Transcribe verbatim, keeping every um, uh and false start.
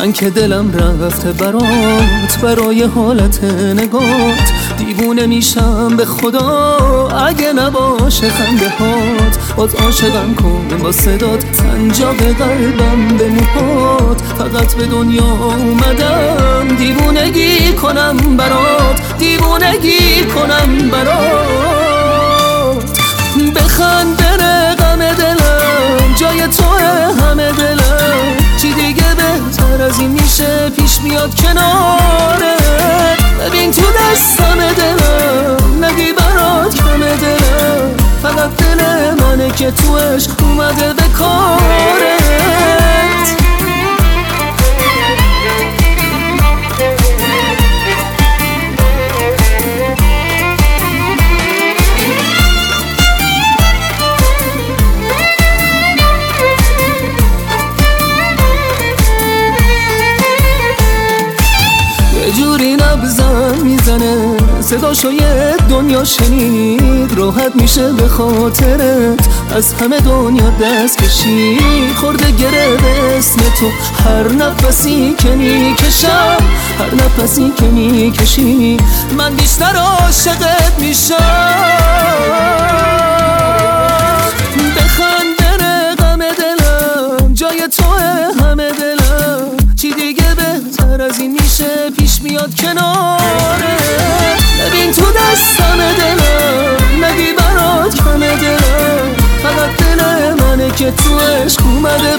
من که دلم رفته برات، برای حالت نگات دیوونه میشم به خدا اگه نباشه خنده هات. باز عاشقم کن با صدات، سنجاق قلبم به موهات. فقط به دنیا اومدم دیوونگی کنم برات، دیوونگی کنم برات. بخند بره غم دلم، جای توه همه دلم. چی دیگه بهتر از این میشه پیش میاد کنارت؟ ببین تو دستم دلم، نگی برات کم دلم. فقط دل منه که تو عشق اومده به کارت. جوری نبضم میزنه صداشو یه دنیا شنید. راحت میشه به خاطرت از همه دنیا دست کشید. خورده گره به اسم تو هر نفسی که میکشم، هر نفسی که میکشی من بیشتر عاشقت میشم. بخند بره غم دلم، جای توه همه دلم. چی دیگه بهتر از این میشه پیش میاد کناره؟ ببین تو دستم دلم، نگی برات کم دلم. فقط دل منه که تو عشق اومده